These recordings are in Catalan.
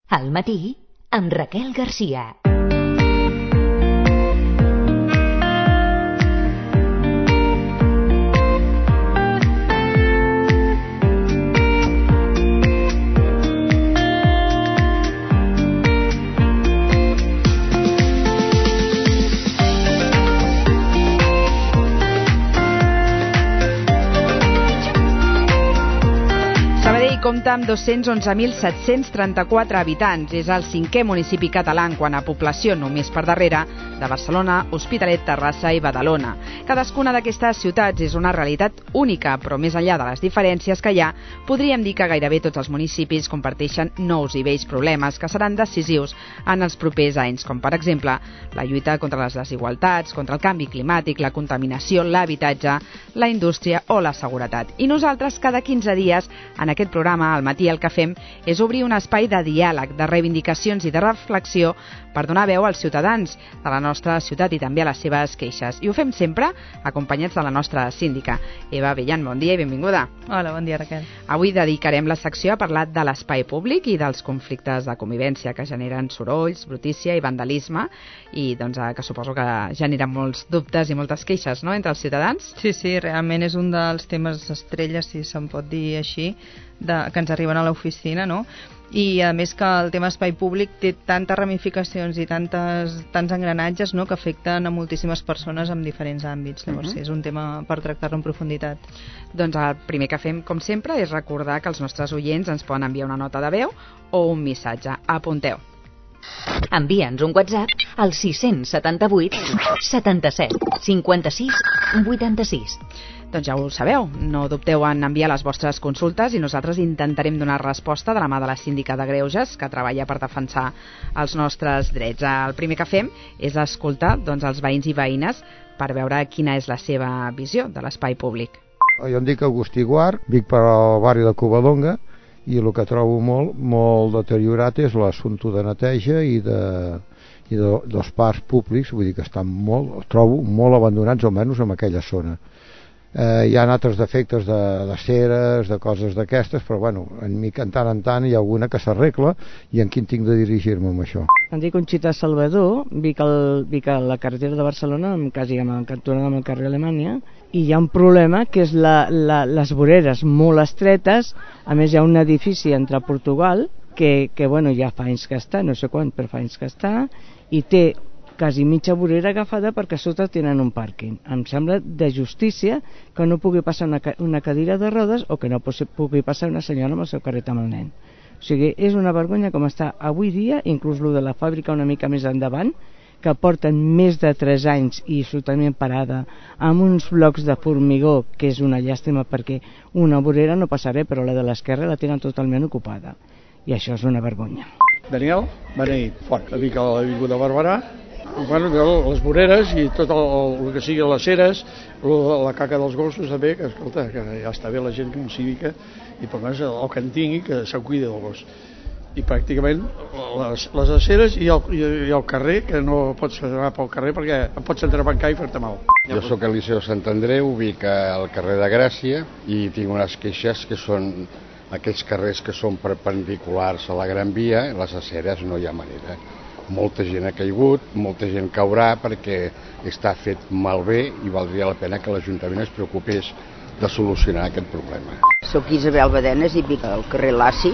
Al matí, amb Raquel Garcia. Compta amb 211.734 habitants. És el 5è municipi català en quant a població, només per darrere de Barcelona, Hospitalet, Terrassa i Badalona. Cadascuna d'aquestes ciutats és una realitat única, però més enllà de les diferències que hi ha, podríem dir que gairebé tots els municipis comparteixen nous i vells problemes que seran decisius en els propers anys, com per exemple la lluita contra les desigualtats, contra el canvi climàtic, la contaminació, l'habitatge, la indústria o la seguretat. I nosaltres cada 15 dies en aquest programa al matí el que fem és obrir un espai de diàleg, de reivindicacions i de reflexió per donar veu als ciutadans de la nostra ciutat i també a les seves queixes. I ho fem sempre acompanyats de la nostra síndica. Eva Bellan, bon dia i benvinguda. Hola, bon dia, Raquel. Avui dedicarem la secció a parlar de l'espai públic i dels conflictes de convivència que generen sorolls, brutícia i vandalisme i doncs, que suposo que generen molts dubtes i moltes queixes, no?, entre els ciutadans. Sí, realment és un dels temes estrelles, si se'n pot dir així, que ens arriben a l'oficina, no? I a més que el tema espai públic té tantes ramificacions i tants engranatges, no?, que afecten a moltíssimes persones en diferents àmbits. Llavors és un tema per tractar-lo en profunditat. Doncs el primer que fem, com sempre, és recordar que els nostres oients ens poden enviar una nota de veu o un missatge. Apunteu. Envia'ns un WhatsApp al 678 77 56 86. Doncs ja ho sabeu, no dubteu en enviar les vostres consultes i nosaltres intentarem donar resposta de la mà de la síndica de Greuges, que treballa per defensar els nostres drets. El primer que fem és escoltar els veïns i veïnes per veure quina és la seva visió de l'espai públic. Jo em dic Agustí Guart, vic per al barri de Covadonga i el que trobo molt deteriorat és l'assumpte de neteja i dels parcs públics, vull dir que estan trobo molt abandonats, almenys en aquella zona. Hi ha altres defectes de ceres, de coses d'aquestes, però bueno, en tant en tant hi ha alguna que s'arregla i en quin tinc de dirigir-me amb això. Em dic Conxita Salvador, vic a la carretera de Barcelona, quasi a cantonada amb el carrer Alemanya, i hi ha un problema que és les voreres molt estretes. A més hi ha un edifici entre Portugal que bueno, ja fa anys que està, no sé quan, però fa anys que està, i té quasi mitja vorera agafada perquè a sota tenen un pàrquing. Em sembla de justícia que no pugui passar una cadira de rodes o que no pugui passar una senyora amb el seu carret amb el nen. O sigui, és una vergonya com està avui dia, inclús lo de la fàbrica una mica més endavant, que porten més de 3 anys i absolutament parada, amb uns blocs de formigó, que és una llàstima perquè una vorera no passa res, però la de l'esquerra la tenen totalment ocupada. I això és una vergonya. Daniel Beneït Font, vic a l'Avinguda Barberà. Bueno, les voreres i tot el que sigui les ceres, la caca dels gossos també, que escolta, que ja està bé la gent que no cívica i per més el que en tingui que se'n cuidi del gos. I pràcticament les aceres i el carrer, que no pots anar pel carrer perquè em pots entrebancar i fer-te mal. Jo sóc al Liceu Sant Andreu, vic al carrer de Gràcia i tinc unes queixes que són aquells carrers que són perpendiculars a la Gran Via, les aceres no hi ha manera. Molta gent ha caigut, molta gent caurà perquè està fet malbé i valdria la pena que l'Ajuntament es preocupés de solucionar aquest problema. Soc Isabel Badenes i vic al carrer Laci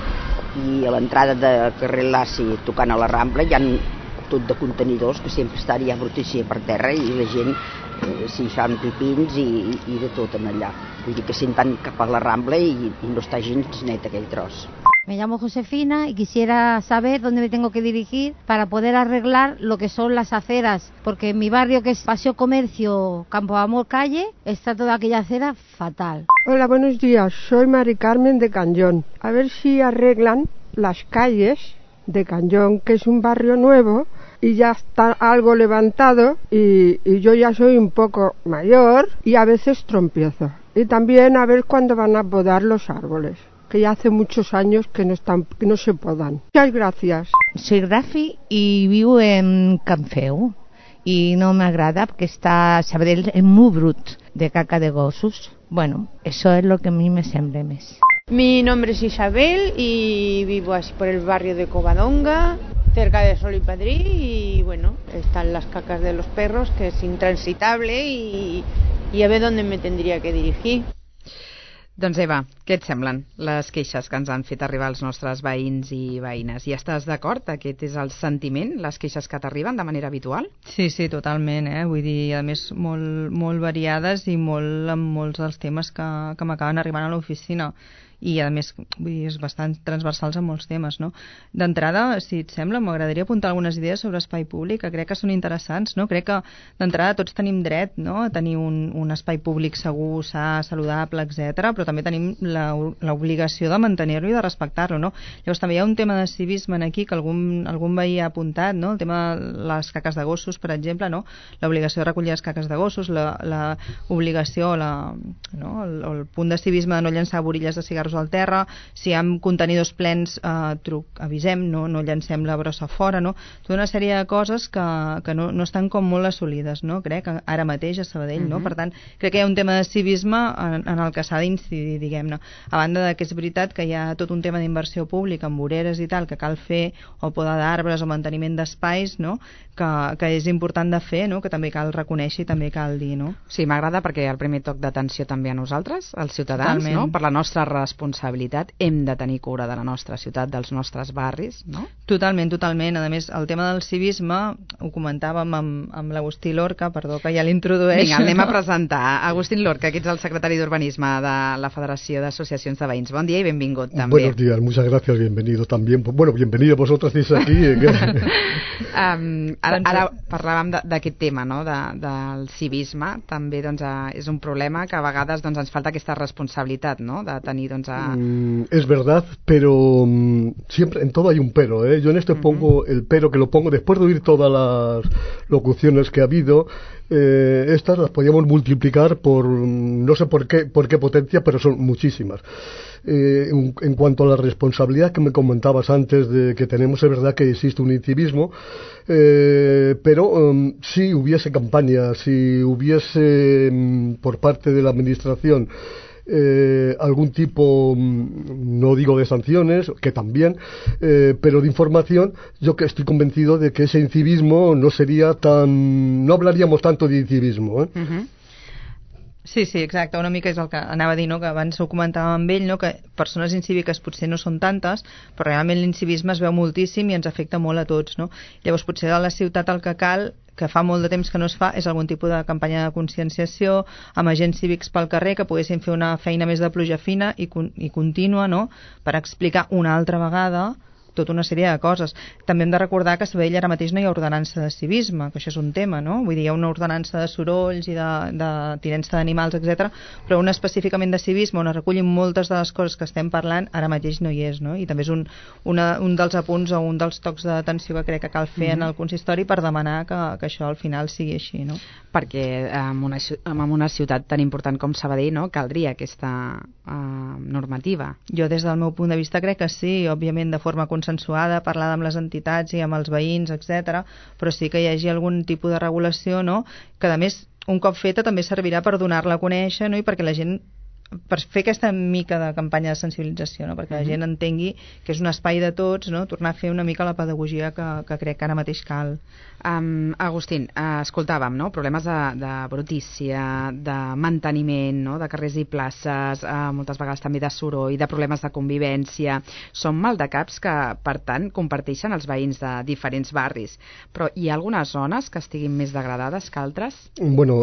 i a l'entrada del carrer Laci tocant a la Rambla hi ha tot de contenidors que sempre estan ja brutícia per terra i la gent s'hi fan pipins i de tot en allà. Vull dir que senten cap a la Rambla i no està gens net aquell tros. Me llamo Josefina y quisiera saber dónde me tengo que dirigir para poder arreglar lo que son las aceras, porque en mi barrio, que es Paseo Comercio, Campo Amor Calle, está toda aquella acera fatal. Hola, buenos días. Soy Mari Carmen de Cañón. A ver si arreglan las calles de Cañón, que es un barrio nuevo y ya está algo levantado y yo ya soy un poco mayor y a veces trompiezo. Y también a ver cuándo van a podar los árboles, que ya hace muchos años que no se podan. Muchas gracias. Soy Rafi y vivo en Canfeu y no me agrada porque está Sabadell es muy brut de caca de gossos. Bueno, eso es lo que a mí me sembra més. Mi nombre es Isabel y vivo así por el barrio de Covadonga, cerca de Sol y Padrí, y bueno, están las cacas de los perros, que es intransitable, y a ver dónde me tendría que dirigir. Doncs Eva, què et semblen les queixes que ens han fet arribar els nostres veïns i veïnes? I estàs d'acord? Aquest és el sentiment, les queixes que t'arriben de manera habitual? Sí, totalment, vull dir, a més molt variades i amb molts dels temes que m'acaben arribant a l'oficina. I a més, vull dir, és bastant transversals en molts temes, no? D'entrada, si et sembla, m'agradaria apuntar algunes idees sobre espai públic que crec que són interessants, no? Crec que d'entrada tots tenim dret, no?, a tenir un espai públic segur, sa, saludable, etc, però també tenim l'obligació de mantenir-lo i de respectar-lo, no? Llavors també hi ha un tema de civisme aquí que algun veí ha apuntat, no?, el tema de les caques de gossos, per exemple, no?, l'obligació de recollir les caques de gossos, l'obligació, el punt de civisme de no llançar borilles de cigarros al terra, si hi ha contenidors plens avisem, no llancem la brossa fora, no? Tota una sèrie de coses que no estan com molt assolides, no? Crec, ara mateix a Sabadell, no? Per tant, crec que hi ha un tema de civisme en el que s'ha d'incidir, diguem-ne. A banda de que és veritat que hi ha tot un tema d'inversió pública amb voreres i tal, que cal fer, o poda d'arbres o manteniment d'espais, no?, que és important de fer, no?, que també cal reconèixer i també cal dir, no? Sí, m'agrada perquè el primer toc d'atenció també a nosaltres, els ciutadans, totalment, no?, per la nostra responsabilitat, hem de tenir cura de la nostra ciutat, dels nostres barris, no? Totalment. A més, el tema del civisme ho comentàvem amb l'Agustí Lorca, perdó que ja l'introdueix. Vinga, anem a presentar Agustín Lorca, que ets el secretari d'Urbanisme de la Federació d'Associacions de Veïns. Bon dia i benvingut també. Buenos días, muchas gracias, bienvenido también. Bueno, bienvenido vosotros estáis aquí. Ara parlàvem d'aquest tema, no?, del civisme. També és un problema que a vegades ens falta aquesta responsabilitat, no?, de tenir Es verdad, pero siempre en todo hay un pero, ¿eh? Yo en esto pongo el pero, que lo pongo después de oír todas las locuciones que ha habido. Estas las podíamos multiplicar por no sé por qué potencia, pero son muchísimas. En cuanto a la responsabilidad que me comentabas antes de que tenemos, es verdad que existe un incivismo, pero si hubiese campaña, si hubiese por parte de la administración algún tipo, no digo de sanciones, que también, pero de información, yo que estoy convencido de que ese incivismo no hablaríamos tanto de incivismo, ¿eh? Sí, exacte, una mica és el que anava a dir, no?, que abans ho comentàvem amb ell, no?, que persones incíviques potser no són tantes, però realment l'incivisme es veu moltíssim i ens afecta molt a tots, no? Llavors potser a la ciutat el que cal, que fa molt de temps que no es fa, és algun tipus de campanya de conscienciació amb agents cívics pel carrer que poguessin fer una feina més de pluja fina i contínua, no?, per explicar una altra vegada tota una sèrie de coses. També hem de recordar que a Sabadell ara mateix no hi ha ordenança de civisme, que això és un tema, no? Vull dir, hi ha una ordenança de sorolls i de tinença d'animals, etc, però una específicament de civisme on es recullin moltes de les coses que estem parlant, ara mateix no hi és, no? I també és un dels apunts o un dels tocs d'atenció que crec que cal fer en el consistori per demanar que això al final sigui així, no? Perquè en una ciutat tan important com Sabadell, no?, caldria aquesta normativa. Jo des del meu punt de vista crec que sí, òbviament de forma consensuada, parlada amb les entitats i amb els veïns, etc, però sí que hi hagi algun tipus de regulació, no?, que a més un cop feta també servirà per donar-la a conèixer, no?, i perquè la gent, per fer aquesta mica de campanya de sensibilització, no?, perquè la gent entengui que és un espai de tots, no?, tornar a fer una mica la pedagogia que crec que ara mateix cal. Agustín, escoltàvem, no?, problemes de brutícia, de manteniment, no?, de carrers i places, moltes vegades també de soroll, de problemes de convivència. Són maldecaps que, per tant, comparteixen els veïns de diferents barris. Però hi ha algunes zones que estiguin més degradades que altres? Bueno,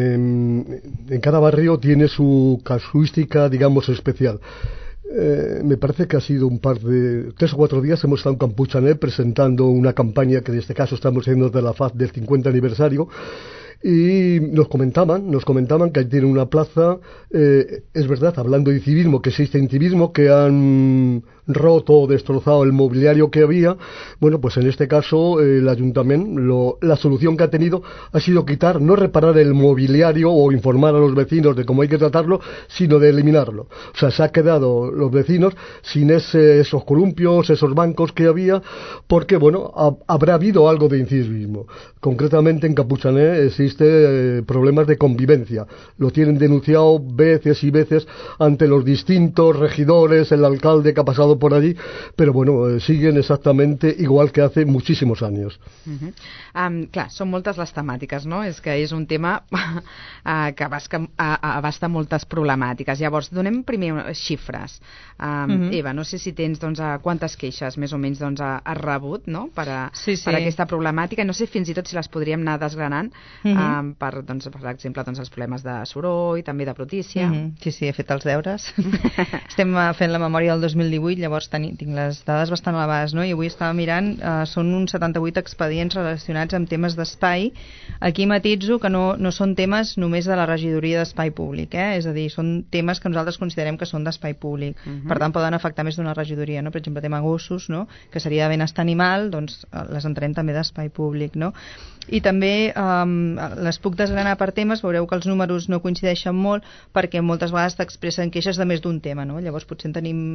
en cada barrio tiene su casuística, digamos, especial. Me parece que ha sido un par de 3 o 4 días hemos estado en Campuchané presentando una campaña que en este caso estamos haciendo de la FAZ del 50 aniversario y nos comentaban que ahí tienen una plaza, es verdad, hablando de civismo, que existe incivismo, que han roto o destrozado el mobiliario que había. Bueno, pues en este caso el ayuntamiento, la solución que ha tenido ha sido quitar, no reparar el mobiliario o informar a los vecinos de cómo hay que tratarlo, sino de eliminarlo. O sea, se ha quedado los vecinos sin esos columpios, esos bancos que había, porque, bueno, habrá habido algo de incivismo. Concretamente en Capuchané existe problemas de convivencia. Lo tienen denunciado veces y veces ante los distintos regidores, el alcalde que ha pasado por allí, pero bueno, siguen exactamente igual que hace muchísimos años. Clar, són moltes les temàtiques, no? És que és un tema que abasta moltes problemàtiques. Llavors, donem primer xifres. Eva, no sé si tens quantes queixes més o menys has rebut, no?, per aquesta problemàtica. No sé fins i tot si les podríem anar desgranant per exemple, els problemes de soroll, també de brutícia. Sí, he fet els deures. Estem fent la memòria del 2018, llavors tinc les dades bastant elevades, no? I avui estava mirant, són uns 78 expedients relacionats amb temes d'espai. Aquí matitzo que no són temes només de la regidoria d'espai públic, és a dir, són temes que nosaltres considerem que són d'espai públic. Per tant, poden afectar més d'una regidoria, no? Per exemple, tema gossos, no?, que seria de benestar animal, doncs les entenem també d'espai públic, no? I també les puc desgranar per temes. Veureu que els números no coincideixen molt perquè moltes vegades t'expressen queixes de més d'un tema, no? Llavors potser en tenim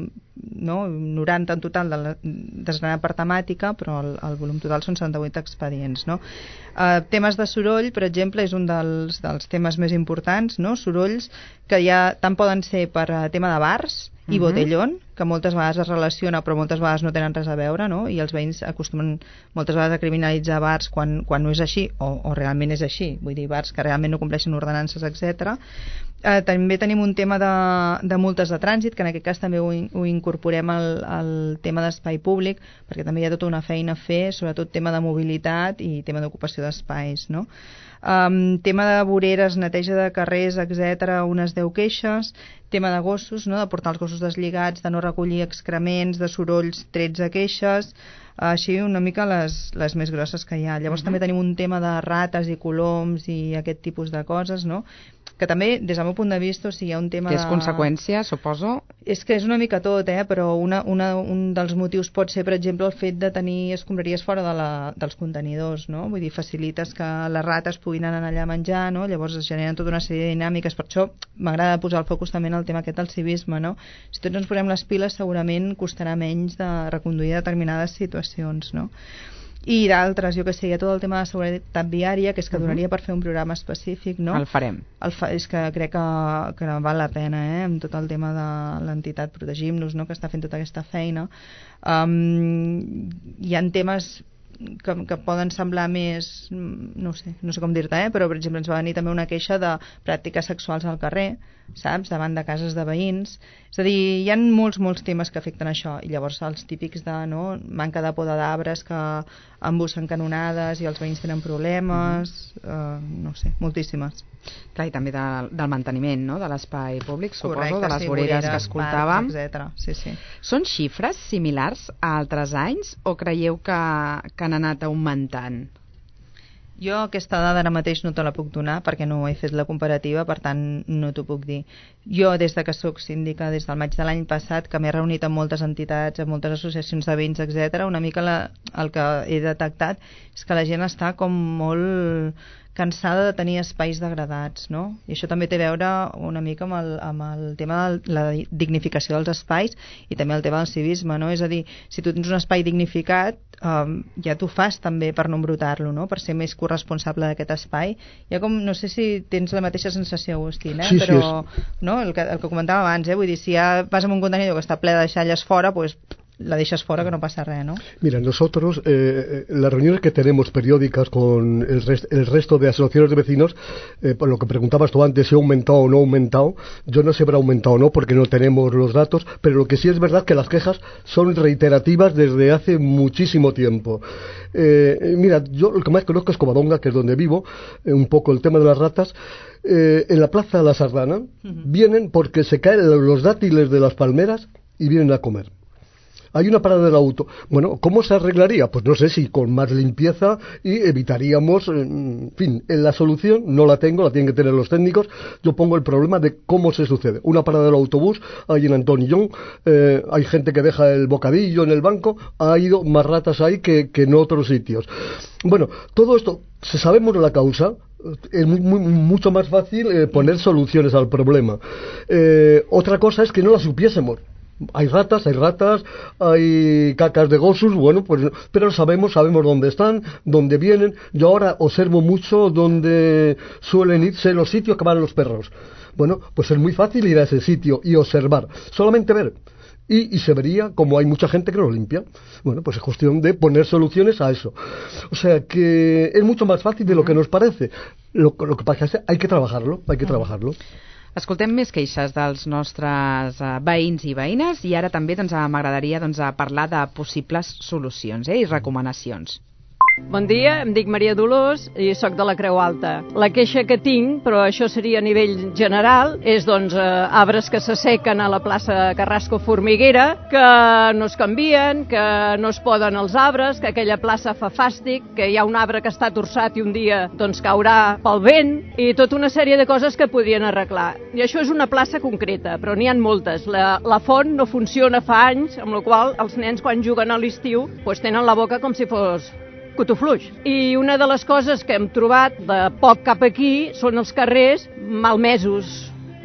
90 en total desgranat per temàtica, però el volum total són 78 expedients, no? Temes de soroll, per exemple, és un dels temes més importants, no? Sorolls que ja tant poden ser per tema de bars i botellón, que moltes vegades es relaciona però moltes vegades no tenen res a veure, no? I els veïns acostumen moltes vegades a criminalitzar bars quan no és així o realment és així, vull dir, bars que realment no compleixen ordenances, etc. També tenim un tema de multes de trànsit, que en aquest cas també ho incorporem al tema d'espai públic, perquè també hi ha tota una feina a fer, sobretot tema de mobilitat i tema d'ocupació d'espais, no? Tema de voreres, neteja de carrers, etc., unes 10 queixes. Tema de gossos, no?, de portar els gossos deslligats, de no recollir excrements, de sorolls, 13 queixes. Així una mica les més grosses que hi ha. Llavors també tenim un tema de rates i coloms i aquest tipus de coses, no?, que també, des del meu punt de vista, o sigui, hi ha un tema que és conseqüència, suposo? És que és una mica tot, però un dels motius pot ser, per exemple, el fet de tenir escombraries fora dels contenidors, no? Vull dir, facilites que les rates puguin anar allà a menjar, no? Llavors es generen tota una sèrie de dinàmiques. Per això m'agrada posar el focus també en el tema aquest del civisme, no? Si tots ens posem les piles, segurament costarà menys de reconduir determinades situacions, no? I d'altres, jo que sé, hi ha tot el tema de seguretat viària, que és que donaria per fer un programa específic, no? El farem. És que crec que val la pena, amb tot el tema de l'entitat Protegim-nos, no?, que està fent tota aquesta feina. Hi ha temes que poden semblar més, no sé com dir-te, però per exemple ens va venir també una queixa de pràctiques sexuals al carrer, saps, davant de cases de veïns. És a dir, hi ha molts temes que afecten això, i llavors els típics de manca de poda d'arbres que embussen canonades i els veïns tenen problemes, no sé, moltíssimes. Clar, i també del manteniment, no?, de l'espai públic, suposo. Correcte, de les voreres que escoltàvem, etc. Sí. Són xifres similars a altres anys o creieu que han anat augmentant? Jo aquesta dada ara mateix no te la puc donar perquè no he fet la comparativa, per tant no t'ho puc dir. Jo des de que soc síndica, des del maig de l'any passat, que m'he reunit amb moltes entitats, amb moltes associacions de veïns, etc., una mica el que he detectat és que la gent està com molt cansada de tenir espais degradats, no? I això també té a veure una mica amb el tema de la dignificació dels espais i també el tema del civisme, no? És a dir, si tu tens un espai dignificat, ja t'ho fas també per no embrutar-lo, no?, per ser més corresponsable d'aquest espai. Ja com, no sé si tens la mateixa sensació, Agustín, sí, però no? El que comentàvem abans, vull dir, si ja vas amb un contenidor que està ple de deixalles fora, pues la deixas fuera, que no pasa nada, ¿no? Mira, nosotros, las reuniones que tenemos periódicas con el resto de asociaciones de vecinos, por lo que preguntabas tú antes, si ha aumentado o no ha aumentado, yo no sé si habrá aumentado o no, porque no tenemos los datos, pero lo que sí es verdad que las quejas son reiterativas desde hace muchísimo tiempo. Mira, yo lo que más conozco es Covadonga, que es donde vivo, un poco el tema de las ratas. En la Plaza de la Sardana vienen porque se caen los dátiles de las palmeras y vienen a comer. hay una parada del auto. Bueno, ¿cómo se arreglaría? Pues no sé si con más limpieza y evitaríamos, en fin, la solución no la tengo, la tienen que tener los técnicos. Yo pongo el problema de cómo se sucede. Una parada del autobús, ahí en Antonillón, hay gente que deja el bocadillo en el banco, ha ido más ratas ahí que en otros sitios. Bueno, todo esto, si sabemos la causa, es mucho más fácil poner soluciones al problema. Otra cosa es que no la supiésemos. Hay ratas, hay cacas de gossos, bueno, pues, pero sabemos dónde están, dónde vienen. Yo ahora observo mucho dónde suelen irse los sitios que van los perros. Bueno, pues es muy fácil ir a ese sitio y observar, solamente ver. Y se vería como hay mucha gente que lo limpia. Bueno, pues es cuestión de poner soluciones a eso. O sea que es mucho más fácil de lo que nos parece. Lo que pasa es que hay que trabajarlo. Escoltem més queixes dels nostres veïns i veïnes i ara també m'agradaria parlar de possibles solucions i recomanacions. Bon dia, em dic Maria Dolors i sóc de la Creu Alta. La queixa que tinc, però això seria a nivell general, és arbres que s'assequen a la plaça Carrasco Formiguera, que no es canvien, que no es poden els arbres, que aquella plaça fa fàstic, que hi ha un arbre que està torçat i un dia caurà pel vent, i tota una sèrie de coses que podien arreglar. I això és una plaça concreta, però n'hi ha moltes. La font no funciona fa anys, amb la qual els nens quan juguen a l'estiu tenen la boca com si fos cotofluix. I una de les coses que hem trobat de poc cap aquí són els carrers malmesos.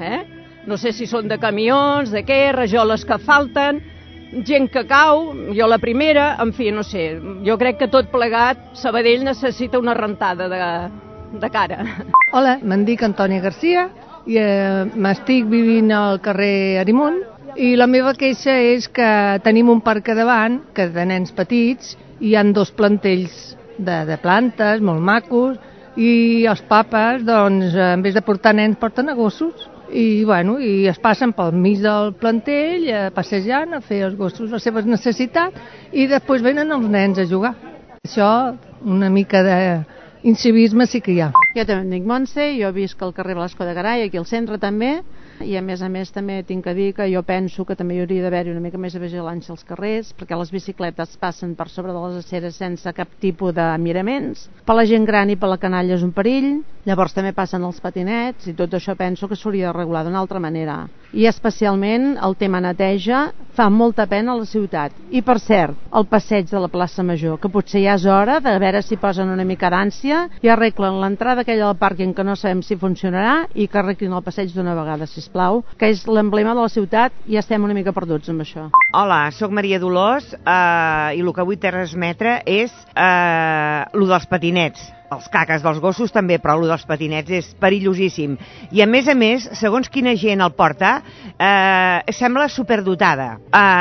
No sé si són de camions, de què, rajoles que falten, gent que cau, jo la primera, en fi, no sé. Jo crec que tot plegat, Sabadell necessita una rentada de cara. Hola, me'n dic Antònia Garcia i m'estic vivint al carrer Arimon i la meva queixa és que tenim un parc a davant, que de nens petits, hi han 2 plantells de plantes molt macos i els papes, en vez de portar nens, porten a gossos i es passen pel mig del plantell passejant a fer els gossos les seves necessitats i després venen els nens a jugar. Això, una mica d'incivisme sí que hi ha. Jo també em dic Montse, jo visc al carrer Blasco de Garay, aquí al centre també, i a més també tinc que dir que jo penso que també hi hauria d'haver-hi una mica més de vigilància als carrers, perquè les bicicletes passen per sobre de les aceres sense cap tipus de miraments. Per la gent gran i per la canalla és un perill, llavors també passen els patinets i tot això penso que s'hauria de regular d'una altra manera. I especialment el tema neteja fa molta pena a la ciutat. I per cert, el passeig de la plaça Major, que potser ja és hora de veure si posen una mica d'ànsia i arreglen l'entrada aquella del pàrquing que no sabem si funcionarà i que arreglin el passeig d'una vegada, sisplau, que és l'emblema de la ciutat i estem una mica perduts amb això. Hola, sóc Maria Dolors i el que vull transmetre és el dels patinets. Els caques dels gossos també, però el dels patinets és perillosíssim. I a més, segons quina gent el porta, sembla superdotada.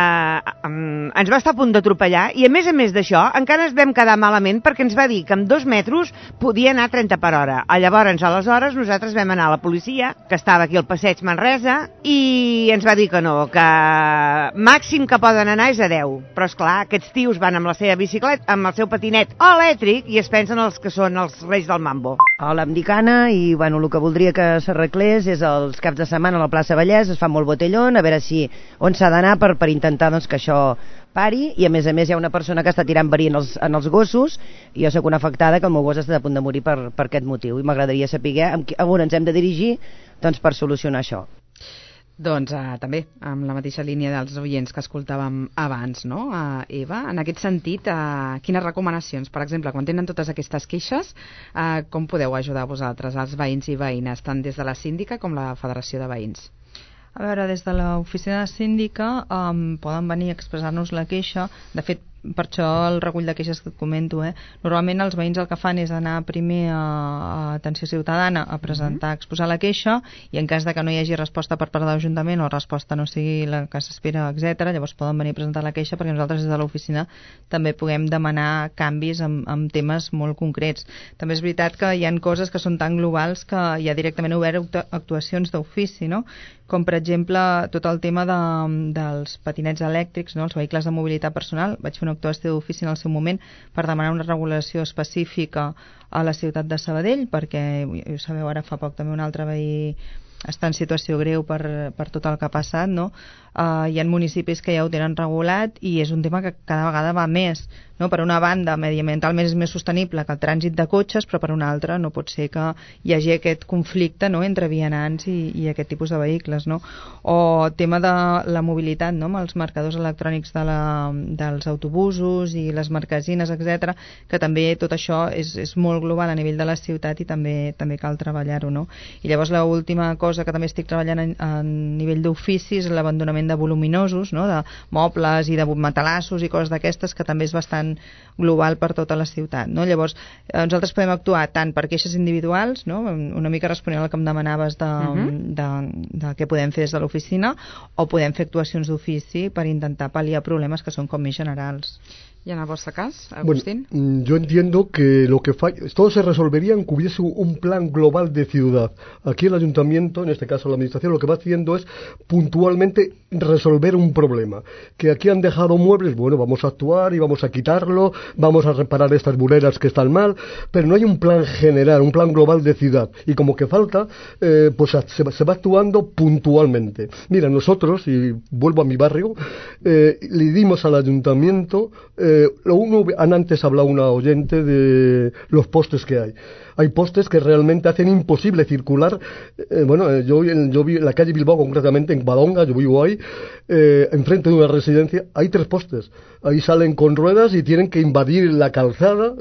Ens va estar a punt d'atropellar i a més d'això encara ens vam quedar malament perquè ens va dir que amb 2 metres podia anar a 30 per hora. Llavors, aleshores, nosaltres vam anar a la policia, que estava aquí al passeig Manresa, i ens va dir que no, que màxim que poden anar és a 10. Però, esclar, aquests tios van amb la seva bicicleta, amb el seu patinet elèctric i es pensen els que són els reis del mambo. Hola, em dic Anna i el que voldria que s'arreglés és els caps de setmana a la plaça Vallès, es fa molt botellón, a veure on s'ha d'anar per intentar que això pari, i a més hi ha una persona que està tirant verí en els gossos i jo soc una afectada que el meu gos està a punt de morir per aquest motiu i m'agradaria saber a on ens hem de dirigir per solucionar això. Doncs també, amb la mateixa línia dels oients que escoltàvem abans, no? Eva, en aquest sentit, quines recomanacions? Per exemple, quan tenen totes aquestes queixes, com podeu ajudar vosaltres, els veïns i veïnes, tant des de la síndica com la Federació de Veïns? A veure, des de l'oficina síndica poden venir a expressar-nos la queixa. De fet, per això el recull de queixes que et comento, normalment els veïns el que fan és anar primer a Atenció Ciutadana a presentar, a exposar la queixa, i en cas de que no hi hagi resposta per part de l'Ajuntament o resposta no sigui la que s'espera, etc., llavors poden venir a presentar la queixa perquè nosaltres des de l'oficina també puguem demanar canvis en temes molt concrets. També és veritat que hi ha coses que són tan globals que hi ha directament obert actuacions d'ofici, no? Com per exemple tot el tema dels patinets elèctrics, no? Els vehicles de mobilitat personal. Vaig fer una actuació d'ofici en el seu moment per demanar una regulació específica a la ciutat de Sabadell, perquè, ho sabeu, ara fa poc també un altre veí està en situació greu per tot el que ha passat, no? Hi ha municipis que ja ho tenen regulat i és un tema que cada vegada va més, no? Per una banda, mediambientalment és més sostenible que el trànsit de cotxes, però per una altra no pot ser que hi hagi aquest conflicte, no?, entre vianants i aquest tipus de vehicles, no? O tema de la mobilitat, no?, amb els marcadors electrònics dels autobusos i les marquesines, etc, que també tot això és molt global a nivell de la ciutat i també cal treballar-ho, no? I llavors l'última cosa que també estic treballant a nivell d'ofici és l'abandonament de voluminosos, no?, de mobles i de matalassos i coses d'aquestes, que també és bastant global per tota la ciutat, no? Llavors, nosaltres podem actuar tant per queixes individuals, no?, una mica responent al que em demanaves de què podem fer des de l'oficina, o podem fer actuacions d'ofici per intentar pal·liar problemes que són com més generals. ¿Y en el vostre cas, Agustín? Bueno, yo entiendo que todo se resolvería en que hubiese un plan global de ciudad. Aquí el ayuntamiento, en este caso la administración, lo que va haciendo es puntualmente resolver un problema. Que aquí han dejado muebles, bueno, vamos a actuar y vamos a quitarlo, vamos a reparar estas buleras que están mal, pero no hay un plan general, un plan global de ciudad. Y como que falta, pues se va actuando puntualmente. Mira, nosotros, y vuelvo a mi barrio, le dimos al ayuntamiento... antes hablado una oyente de los postes que hay. Hay postes que realmente hacen imposible circular. Yo vi en la calle Bilbao, concretamente en Badonga, yo vivo ahí, enfrente de una residencia, hay 3 postes. Ahí salen con ruedas y tienen que invadir la calzada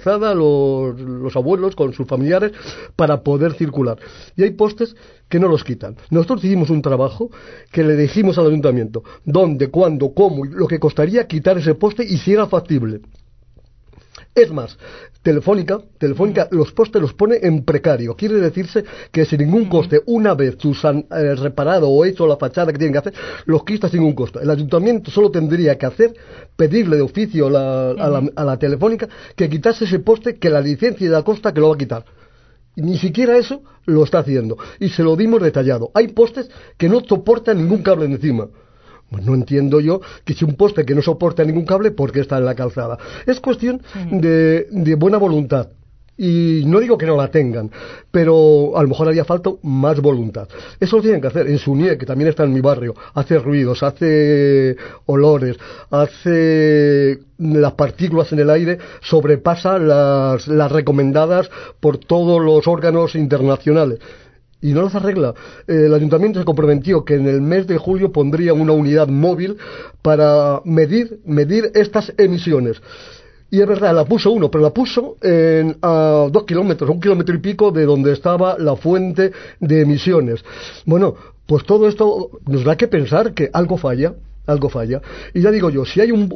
los abuelos con sus familiares para poder circular. Y hay postes que no los quitan. Nosotros hicimos un trabajo que le dijimos al ayuntamiento dónde, cuándo, cómo y lo que costaría quitar ese poste y si era factible. Es más, Telefónica los postes los pone en precario. Quiere decirse que sin ningún coste, una vez tú han reparado o hecho la fachada que tienen que hacer, los quita sin ningún coste. El ayuntamiento solo tendría que pedirle de oficio a la Telefónica que quitase ese poste, que la licencia y la costa que lo va a quitar. Y ni siquiera eso lo está haciendo. Y se lo dimos detallado. Hay postes que no soportan ningún cable encima. Pues no entiendo yo que si un poste que no soporta ningún cable, ¿por qué está en la calzada? Es cuestión de buena voluntad. Y no digo que no la tengan, pero a lo mejor haría falta más voluntad. Eso lo tienen que hacer. En Suñé, que también está en mi barrio, hace ruidos, hace olores, hace las partículas en el aire, sobrepasa las recomendadas por todos los órganos internacionales. Y no las arregla. El ayuntamiento se comprometió que en el mes de julio pondría una unidad móvil para medir estas emisiones. Y es verdad, la puso pero la puso a 2 kilómetros, 1 kilómetro y pico de donde estaba la fuente de emisiones. Bueno, pues todo esto nos da que pensar que algo falla. Y ya digo yo, si hay un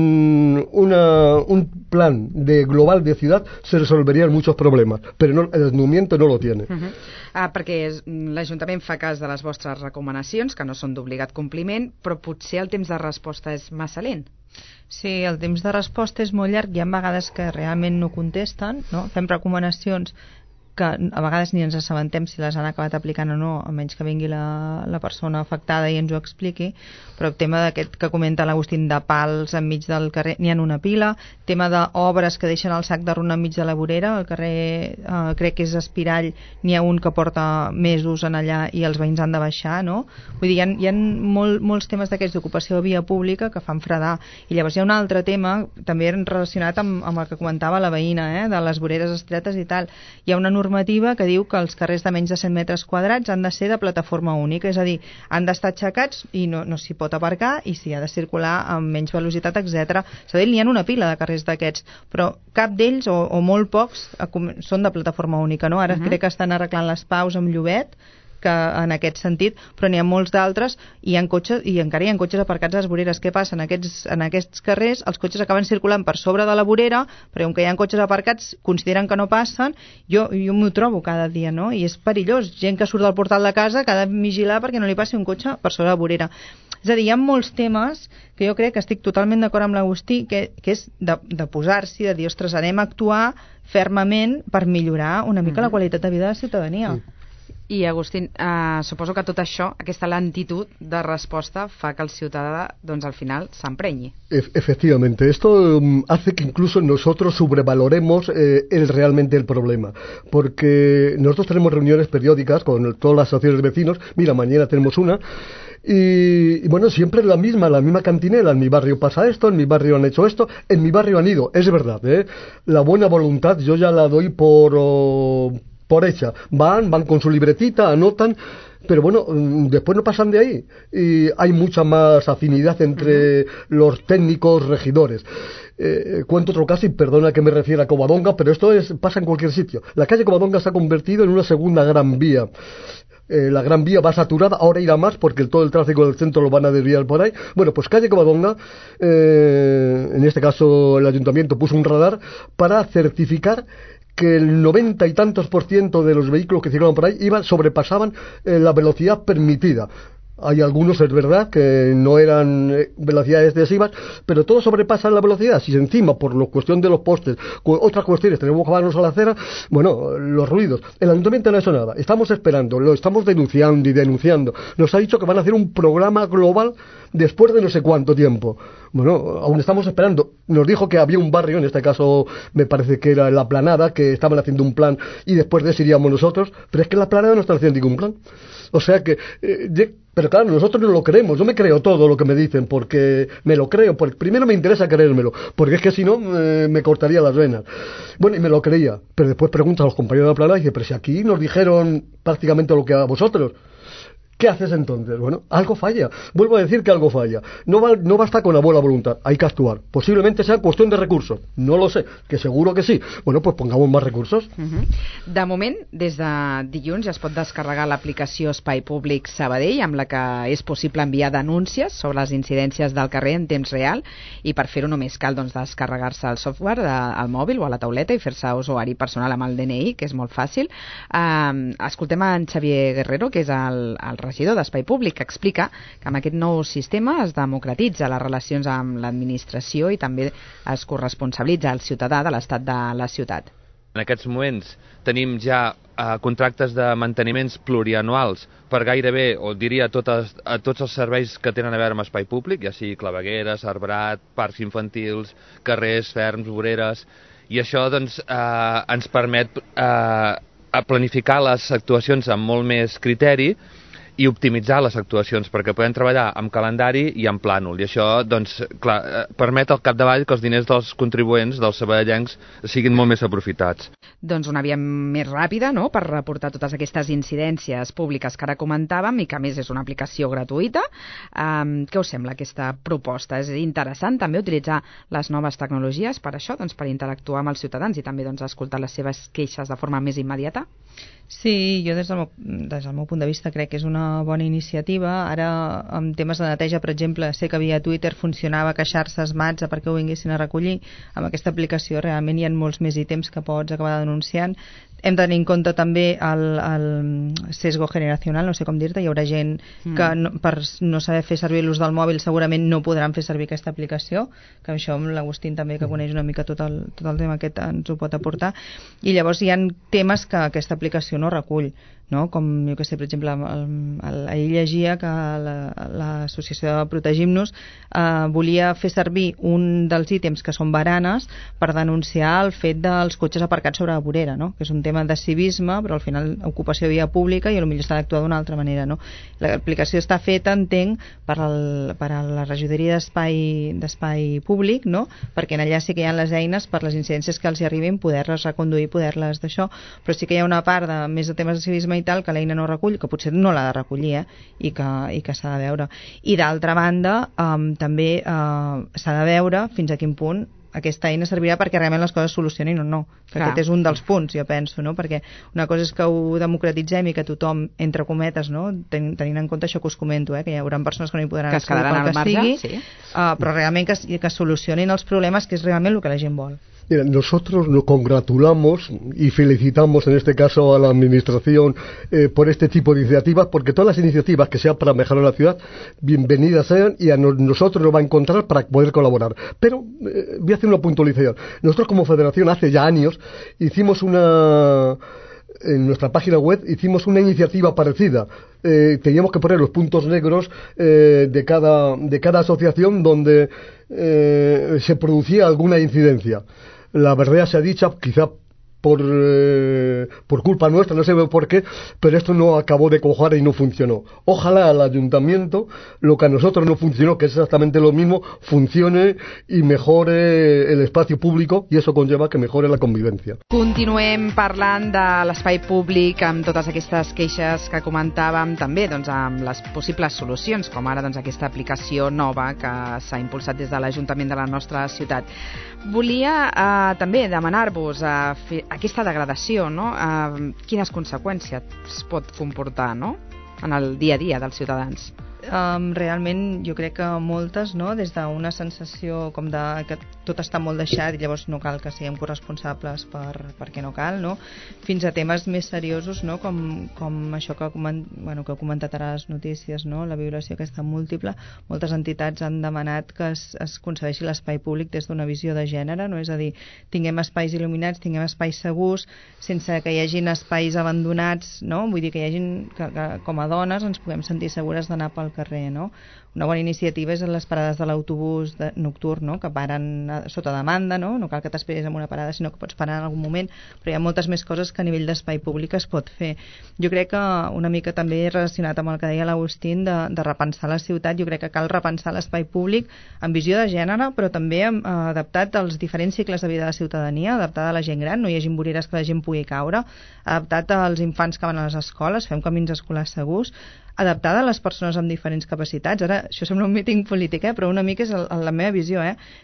plan global de ciudad, se resolverían muchos problemas, pero no, el ayuntamiento no lo tiene. Perquè l'Ajuntament fa cas de les vostres recomanacions, que no són d'obligat compliment, però potser el temps de resposta és massa lent. Sí, el temps de resposta és molt llarg, hi ha vegades que realment no contesten, no? Fem recomanacions que a vegades ni ens assabentem si les han acabat aplicant o no, a menys que vingui la persona afectada i ens ho expliqui. Però el tema d'aquest que comenta l'Agustín, de pals enmig del carrer, n'hi ha una pila. Tema d'obres que deixen el sac de runa enmig de la vorera, al carrer crec que és Espirall, n'hi ha un que porta mesos en allà i els veïns han de baixar, no? Vull dir, hi ha molts temes d'aquests d'ocupació de via pública que fan fredar. I llavors hi ha un altre tema, també relacionat amb el que comentava la veïna, de les voreres estretes i tal. Hi ha una normativa que diu que els carrers de menys de 100 metres quadrats han de ser de plataforma única, és a dir, han d'estar aixecats i no s'hi pot aparcar i s'hi ha de circular amb menys velocitat, etc. És a dir, n'hi ha una pila de carrers d'aquests, però cap d'ells, o molt pocs, són de plataforma única, no? Ara crec que estan arreglant les paus amb Llobet, que en aquest sentit, però n'hi ha molts d'altres i encara hi ha cotxes aparcats a les voreres. Què passa? En aquests carrers els cotxes acaben circulant per sobre de la vorera, però com que hi ha cotxes aparcats consideren que no passen. Jo m'ho trobo cada dia, no? I és perillós, gent que surt del portal de casa que ha de vigilar perquè no li passi un cotxe per sobre la vorera. És a dir, hi ha molts temes que jo crec que estic totalment d'acord amb l'Agustí, que és de posar-s'hi, de dir, ostres, anem a actuar fermament per millorar una mica la qualitat de vida de la ciutadania. I, Agustín, suposo que tot això, aquesta lentitud de resposta, fa que el ciutadà, doncs, al final, s'emprenyi. Efectivamente, esto hace que incluso nosotros sobrevaloremos realmente el problema, porque nosotros tenemos reuniones periódicas con todas las asociaciones de vecinos. Mira, mañana tenemos una. Y bueno, siempre es la misma cantinela. En mi barrio pasa esto, en mi barrio han hecho esto, en mi barrio han ido. Es verdad, la buena voluntad yo ya la doy por hecha. Van con su libretita, anotan, pero bueno, después no pasan de ahí. Y hay mucha más afinidad entre los técnicos regidores. Cuento otro caso, y perdona que me refiera a Covadonga, pero esto pasa en cualquier sitio. La calle Covadonga se ha convertido en una segunda gran vía. La gran vía va saturada, ahora irá más porque todo el tráfico del centro lo van a desviar por ahí. Bueno, pues calle Covadonga, en este caso el ayuntamiento puso un radar para certificar que el 90 y tantos % de los vehículos que circulaban por ahí sobrepasaban la velocidad permitida. Hay algunos, es verdad, que no eran velocidades excesivas, pero todos sobrepasan la velocidad. Si encima, por la cuestión de los postes, otras cuestiones, tenemos que bajarnos a la acera, bueno, los ruidos. El ayuntamiento no ha hecho nada. Estamos esperando, lo estamos denunciando y denunciando. Nos ha dicho que van a hacer un programa global después de no sé cuánto tiempo. Bueno, aún estamos esperando. Nos dijo que había un barrio, en este caso me parece que era La Planada, que estaban haciendo un plan y después de eso iríamos nosotros, pero es que en La Planada no están haciendo ningún plan. O sea que... pero claro, nosotros no lo creemos. Yo me creo todo lo que me dicen porque me lo creo. Porque primero me interesa creérmelo, porque es que si no me cortaría las venas. Bueno, y me lo creía. Pero después pregunta a los compañeros de La Planada y dice, pero si aquí nos dijeron prácticamente lo que a vosotros. ¿Qué haces entonces? Bueno, algo falla. Vuelvo a decir que algo falla. No basta con la buena voluntad, hay que actuar. Posiblemente sea cuestión de recursos. No lo sé, que seguro que sí. Bueno, pues pongamos más recursos. De moment, des de dilluns ja es pot descarregar l'aplicació Espai Públic Sabadell, amb la que és possible enviar denúncies sobre les incidències del carrer en temps real, i per fer-ho només cal descarregar-se el software al mòbil o a la tauleta i fer-se usuari personal amb el DNI, que és molt fàcil. Escoltem a en Xavier Guerrero, que és el regidor d'Espai Públic, que explica que amb aquest nou sistema es democratitza les relacions amb l'administració i també es corresponsabilitza el ciutadà de l'estat de la ciutat. En aquests moments tenim ja contractes de manteniments plurianuals per gairebé, o diria, tots els serveis que tenen a veure amb espai públic, ja sigui clavegueres, arbrat, parcs infantils, carrers, ferms, voreres, i això doncs, ens permet planificar les actuacions amb molt més criteri i optimitzar les actuacions, perquè podem treballar amb calendari i amb plànol, i això doncs, clar, permet al capdavall que els diners dels contribuents, dels sabadellencs, siguin molt més aprofitats. Doncs una via més ràpida, no?, per reportar totes aquestes incidències públiques que ara comentàvem i que a més és una aplicació gratuïta. Què us sembla aquesta proposta? És interessant també utilitzar les noves tecnologies per això, doncs, per interactuar amb els ciutadans i també doncs, escoltar les seves queixes de forma més immediata? Sí, jo des del meu punt de vista crec que és una bona iniciativa. Ara, en temes de neteja, per exemple, sé que via Twitter funcionava queixar-se als mats perquè ho vinguessin a recollir. Amb aquesta aplicació realment hi ha molts més ítems que pots acabar denunciant. Hem de tenir en compte també el sesgo generacional, no sé com dir-te, hi haurà gent que per no saber fer servir l'ús del mòbil segurament no podran fer servir aquesta aplicació, que això amb l'Agustín també, que coneix una mica tot el tema aquest, ens ho pot aportar. I llavors hi ha temes que aquesta aplicació no recull, no? Com jo que sé, per exemple, ahir llegia que l'associació de Protegim-nos volia fer servir un dels ítems que són baranes per denunciar el fet dels cotxes aparcats sobre la vorera, no? Que és un tema de civisme, però al final ocupació de via pública i potser s'ha d'actuar d'una altra manera, no? L'aplicació està feta, entenc, per a la regidoria d'espai públic, no? Perquè en allà sí que hi ha les eines per les incidències que els hi arribin, poder-les reconduir, poder-les d'això, però sí que hi ha una part més de temes de civisme i tal que l'eina no recull, que potser no l'ha de recollir, i que s'ha de veure. I d'altra banda, també s'ha de veure fins a quin punt aquesta eina servirà perquè realment les coses solucionin o no. Aquest és un dels punts, jo penso, no? Perquè una cosa és que ho democratitzem i que tothom, entre cometes, no? Tenint en compte això que us comento, que hi haurà persones que no hi podran accedir pel que sigui, sí. Però realment que solucionin els problemes, que és realment el que la gent vol. Mira, nosotros nos congratulamos y felicitamos en este caso a la administración por este tipo de iniciativas, porque todas las iniciativas que sean para mejorar la ciudad, bienvenidas sean, y a nosotros nos va a encontrar para poder colaborar. Pero voy a hacer una puntualización. Nosotros como federación hace ya años hicimos en nuestra página web hicimos una iniciativa parecida. Teníamos que poner los puntos negros de cada asociación donde se producía alguna incidencia. La verdad sea dicha, quizá por culpa nuestra, no sé por qué, pero esto no acabó de cuajar y no funcionó. Ojalá al ayuntamiento, lo que a nosotros no funcionó, que es exactamente lo mismo, funcione i mejore el espacio público, i eso conlleva que mejore la convivencia. Continuem parlant de l'espai públic amb totes aquestes queixes que comentàvem, també doncs, amb les possibles solucions, com ara doncs, aquesta aplicació nova que s'ha impulsat des de l'Ajuntament de la nostra ciutat. Volia també demanar-vos aquesta degradació, no? Quines conseqüències pot comportar, no?, en el dia a dia dels ciutadans? Realment jo crec que moltes, no? Des d'una sensació com de que tot està molt deixat i llavors no cal que siguem corresponsables perquè no cal, no? Fins a temes més seriosos, no? Com això que ha comentat ara les notícies, no? La violació aquesta múltiple. Moltes entitats han demanat que es concedeixi l'espai públic des d'una visió de gènere, no? És a dir, tinguem espais il·luminats, tinguem espais segurs, sense que hi hagin espais abandonats, no? Vull dir que hi hagin, que com a dones ens puguem sentir segures d'anar pel carrer, no? Una bona iniciativa és les parades de l'autobús nocturn, no? Que paren sota demanda, no? No cal que t'esperis en una parada, sinó que pots parar en algun moment, però hi ha moltes més coses que a nivell d'espai públic es pot fer. Jo crec que una mica també relacionat amb el que deia l'Agustín de repensar la ciutat, jo crec que cal repensar l'espai públic amb visió de gènere, però també adaptat als diferents cicles de vida de la ciutadania, adaptat a la gent gran, no hi hagi voreres que la gent pugui caure, adaptat als infants que van a les escoles, fem camins escolars segurs, adaptada a les persones amb diferents capacitats. Ara, això sembla un míting polític, però una mica és la meva visió.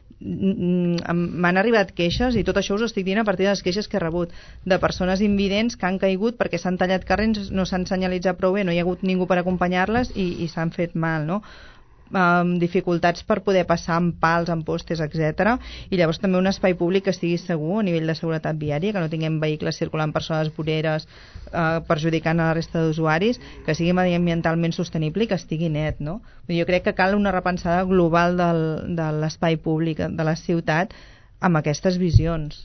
M'han arribat queixes, i tot això us ho estic dient a partir de les queixes que he rebut, de persones invidents que han caigut perquè s'han tallat carrers, no s'han senyalitzat prou bé, no hi ha hagut ningú per acompanyar-les i s'han fet mal, no? Dificultats per poder passar amb pals, amb postes, etc. I llavors també un espai públic que estigui segur a nivell de seguretat viària, que no tinguem vehicles circulant per zones voreres perjudicant a la resta d'usuaris, que sigui mediambientalment sostenible i que estigui net, no? Jo crec que cal una repensada global de l'espai públic de la ciutat amb aquestes visions.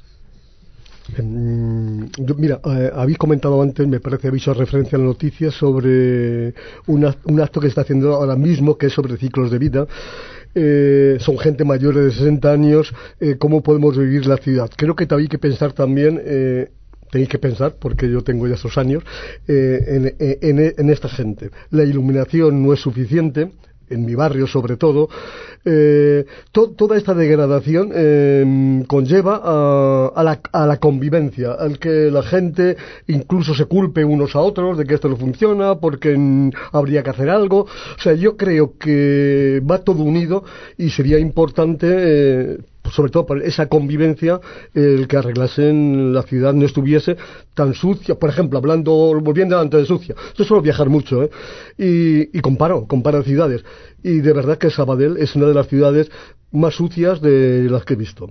Mira, habéis comentado antes, me parece, habéis hecho referencia a la noticia sobre un acto que se está haciendo ahora mismo, que es sobre ciclos de vida. Son gente mayor de 60 años, ¿cómo podemos vivir la ciudad? Creo que hay que pensar también, tenéis que pensar, porque yo tengo ya esos años, en esta gente. La iluminación no es suficiente, en mi barrio sobre todo. Toda esta degradación conlleva a la convivencia, al que la gente incluso se culpe unos a otros de que esto no funciona porque habría que hacer algo. O sea, yo creo que va todo unido y sería importante, sobre todo por esa convivencia, el que arreglasen la ciudad no estuviese tan sucia. Por ejemplo, volviendo antes de sucia, yo suelo viajar mucho, y comparo ciudades, y de verdad que Sabadell es una de las ciudades más sucias de las que he visto.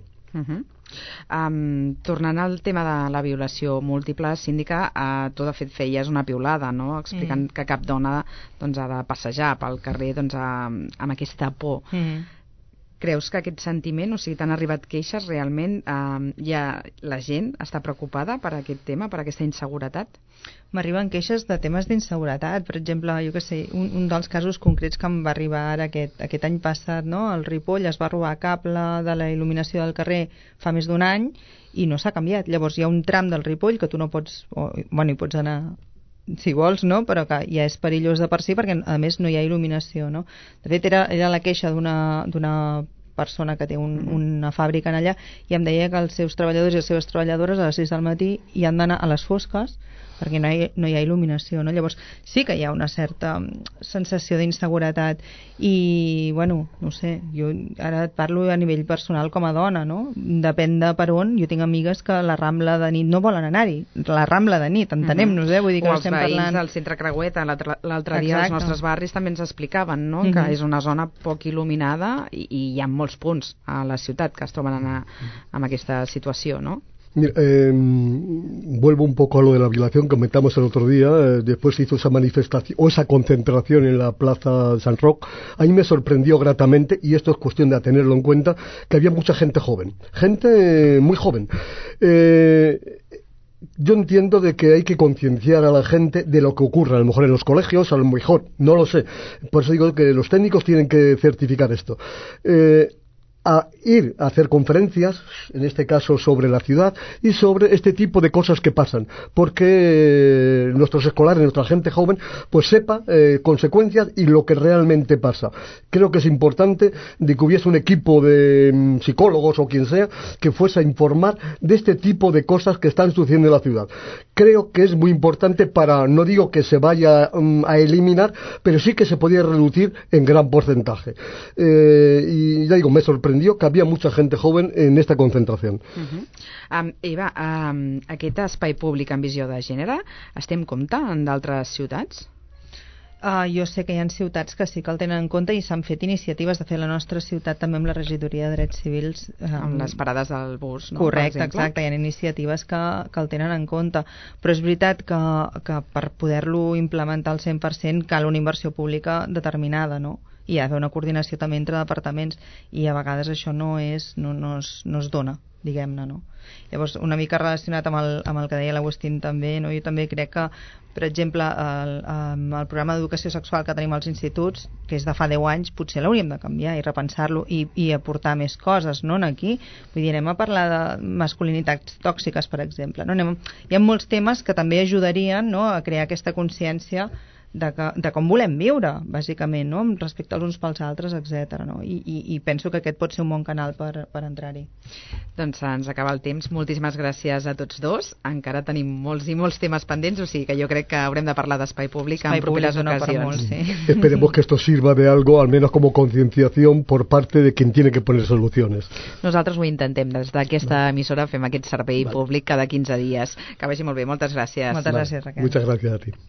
Tornant al tema de la violació múltiple, síndica, tu de fet feies una piulada, no?, explicant que cap dona doncs, ha de passejar pel carrer doncs, amb aquesta por. Creus que aquest sentiment, o sigui, t'han arribat queixes, realment la gent està preocupada per aquest tema, per aquesta inseguretat? M'arriben queixes de temes d'inseguretat. Per exemple, jo què sé, un dels casos concrets que em va arribar ara aquest any passat, no? Al Ripoll es va robar cable de la il·luminació del carrer fa més d'un any i no s'ha canviat. Llavors hi ha un tram del Ripoll que tu no pots, hi pots anar si vols, no? Però que ja és perillós de per si perquè a més no hi ha il·luminació, no? De fet era la queixa d'una persona que té una fàbrica en allà i em deia que els seus treballadors i les seves treballadores a les 6 del matí hi han d'anar a les fosques perquè no hi ha il·luminació, no? Llavors sí que hi ha una certa sensació d'inseguretat i, bueno, no sé, jo ara et parlo a nivell personal com a dona, no? Depèn de per on. Jo tinc amigues que la Rambla de nit no volen anar-hi, la Rambla de nit, entenem-nos, Vull dir que o els veïns del centre Creueta, l'altre dia als nostres barris també ens explicaven, no? Que és una zona poc il·luminada i hi ha molts punts a la ciutat que es troben en aquesta situació, no? Mira, vuelvo un poco a lo de la violación que comentamos el otro día. Después se hizo esa manifestación o esa concentración en la Plaza San Roc. A mí me sorprendió gratamente, y esto es cuestión de tenerlo en cuenta, que había mucha gente joven, gente muy joven. yo entiendo de que hay que concienciar a la gente de lo que ocurre, a lo mejor en los colegios, a lo mejor, no lo sé. Por eso digo que los técnicos tienen que certificar esto. A ir a hacer conferencias, en este caso sobre la ciudad, y sobre este tipo de cosas que pasan, porque nuestros escolares, nuestra gente joven, pues sepa consecuencias y lo que realmente pasa. Creo que es importante de que hubiese un equipo de psicólogos o quien sea que fuese a informar de este tipo de cosas que están sucediendo en la ciudad. Creo que es muy importante para, no digo que se vaya a eliminar, pero sí que se podía reducir en gran porcentaje. Y ya digo, me sorprendió que havia molta gent joven en esta concentració. Eva, aquest espai públic en visió de gènere estem compte en d'altres ciutats? Jo sé que hi ha ciutats que sí que el tenen en compte i s'han fet iniciatives. De fet, la nostra ciutat també amb la regidoria de drets civils... Amb les parades del bus, no? Correcte, exacte. Hi ha iniciatives que el tenen en compte. Però és veritat que per poder-lo implementar al 100% cal una inversió pública determinada, no? I hi ha d'haver una coordinació també entre departaments i a vegades això no es dona, diguem-ne, no? Llavors, una mica relacionat amb el que deia l'Agustín també, no? Jo també crec que, per exemple, el programa d'educació sexual que tenim als instituts, que és de fa 10 anys, potser l'hauríem de canviar i repensar-lo i aportar més coses, no?, aquí. Vull dir, anem a parlar de masculinitats tòxiques, per exemple, no? Hi ha molts temes que també ajudarien, no?, a crear aquesta consciència de com volem viure, bàsicament, no?, respecte als uns pels altres, etc. No? I penso que aquest pot ser un bon canal per entrar-hi. Doncs ens acaba el temps. Moltíssimes gràcies a tots dos. Encara tenim molts i molts temes pendents, o sigui que jo crec que haurem de parlar d'espai públic en properes ocasions. Esperemos que esto sirva de algo, al menos como concienciación por parte de quien tiene que poner soluciones. Nosaltres ho intentem. Des d'aquesta emissora fem aquest servei públic cada 15 dies. Que vagi molt bé. Moltes gràcies. Moltes gràcies, Raquel. Muchas gracias a ti.